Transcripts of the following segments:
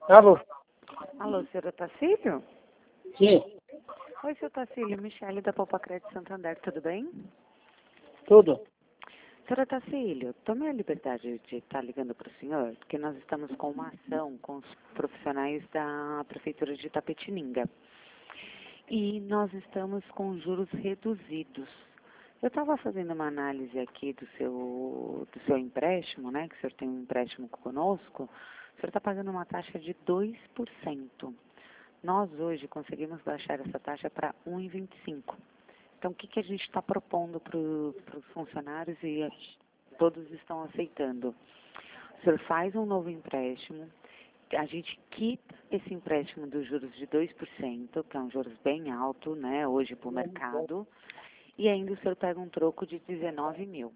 Alô? Alô, senhor Otacílio? Sim, Oi, senhor Otacílio, Michele da Poupa Crédito Santander, tudo bem? tudo. Senhor Otacílio, tome a liberdade de estar ligando para o senhor, porque nós estamos com uma ação com os profissionais da Prefeitura de Itapetininga. E nós estamos com juros reduzidos. Eu estava fazendo uma análise aqui do seu empréstimo, né? Que o senhor tem um empréstimo conosco. O senhor está pagando uma taxa de 2%. Nós hoje conseguimos baixar essa taxa para 1,25. Então, o que a gente está propondo para os funcionários e todos estão aceitando? O senhor faz um novo empréstimo, a gente quita esse empréstimo dos juros de 2%, que é um juros bem alto, né, hoje para o mercado, e ainda o senhor pega um troco de 19 mil.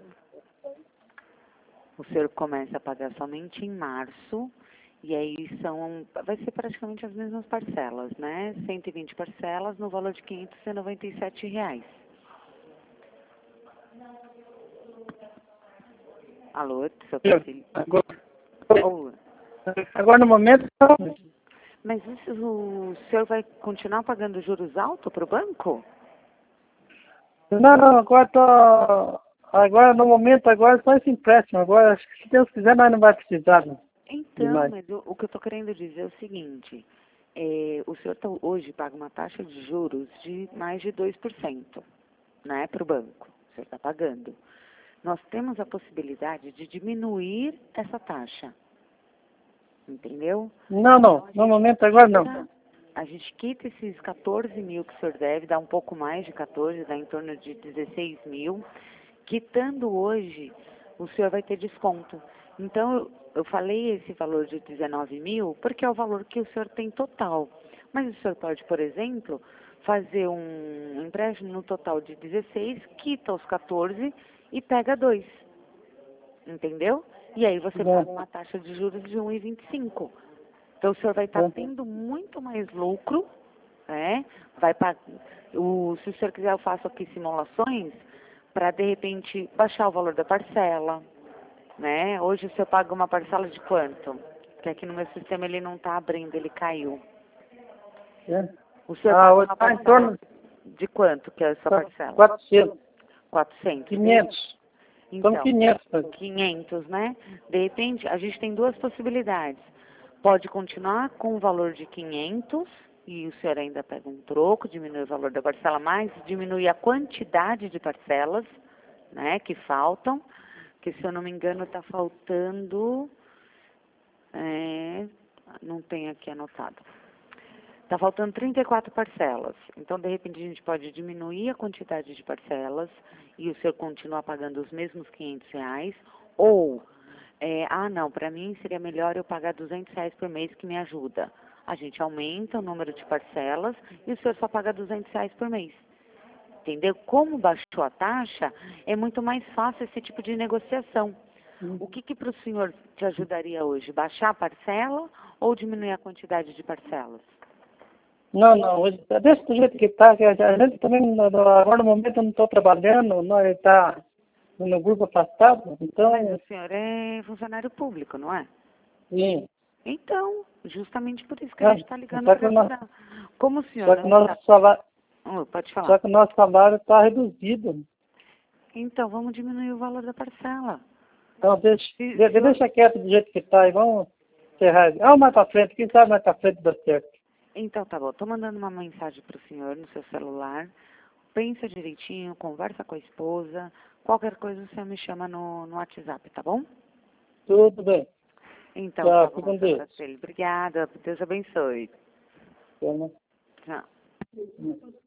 O senhor começa a pagar somente em março, e aí vai ser praticamente as mesmas parcelas, né? 120 parcelas no valor de R$ 597. Alô, seu Tarcílio? Oh, Agora no momento, mas o senhor vai continuar pagando juros altos para o banco? não, agora no momento, agora só esse empréstimo. Agora, acho que se Deus quiser, nós não vai precisar de Então, mais. mas o que eu estou querendo dizer é o seguinte, o senhor hoje paga uma taxa de juros de mais de 2%, né, para o banco. O senhor está pagando. Nós temos a possibilidade de diminuir essa taxa, entendeu? Não, no momento agora não. A gente quita esses 14 mil que o senhor deve, dá um pouco mais de 14, dá em torno de 16 mil. Quitando hoje, o senhor vai ter desconto. Então, eu falei esse valor de 19 mil porque é o valor que o senhor tem total. Mas o senhor pode, por exemplo, fazer um empréstimo no total de 16, quita os 14 e pega 2. Entendeu? E aí você Bom, paga uma taxa de juros de 1,25. Então o senhor vai estar bom. tendo muito mais lucro, né? Se o senhor quiser, eu faço aqui simulações para de repente baixar o valor da parcela, né? Hoje o senhor paga uma parcela de quanto? Porque aqui no meu sistema ele não está abrindo, ele caiu. É. O senhor paga Hoje uma está em parcela torno de quanto que é a sua de parcela? 400, 400. 500. São Então, 500. 500, né? De repente, a gente tem duas possibilidades. Pode continuar com o valor de 500 e o senhor ainda pega um troco, diminui o valor da parcela, mas diminui a quantidade de parcelas, né, que faltam, que se eu não me engano está faltando, não tem aqui anotado. Está faltando 34 parcelas. Então, de repente, a gente pode diminuir a quantidade de parcelas e o senhor continuar pagando os mesmos R$ 500. Ou, não, para mim seria melhor eu pagar R$ 200 por mês que me ajuda. A gente aumenta o número de parcelas e o senhor só paga R$ 200 por mês. Entendeu? Como baixou a taxa, é muito mais fácil esse tipo de negociação. O que para o senhor te ajudaria hoje? Baixar a parcela ou diminuir a quantidade de parcelas? Não, hoje está desse jeito que está, que a gente também, agora no momento eu não estou trabalhando, nós está no grupo afastado, então, Mas o senhor é funcionário público, não é? sim. Então, justamente por isso que a gente está ligando Só que para ajudar. Como o senhor só que não o está... nosso salário, pode falar. só que o nosso salário está reduzido. Então, vamos diminuir o valor da parcela. Então Se- deixa quieto do jeito que está e vamos encerrar. Mais para frente, quem sabe mais para frente dá certo. Então, tá bom. Estou mandando uma mensagem para o senhor no seu celular. Pensa direitinho, conversa com a esposa. Qualquer coisa, o senhor me chama no WhatsApp, tá bom? Tudo bem. Então, Tchau, tá fica bom, com senhor Deus. Tarcílio. Obrigada. Deus abençoe. Tchau, né? Tchau.